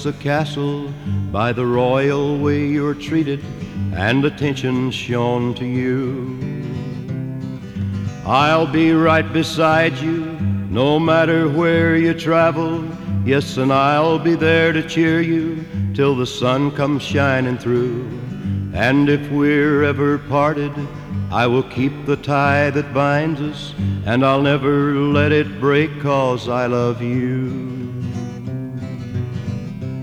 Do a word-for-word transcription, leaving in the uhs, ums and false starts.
a castle by the royal way you're treated and attention shown to you. I'll be right beside you no matter where you travel. Yes, and I'll be there to cheer you till the sun comes shining through. And if we're ever parted, I will keep the tie that binds us, and I'll never let it break, 'cause I love you.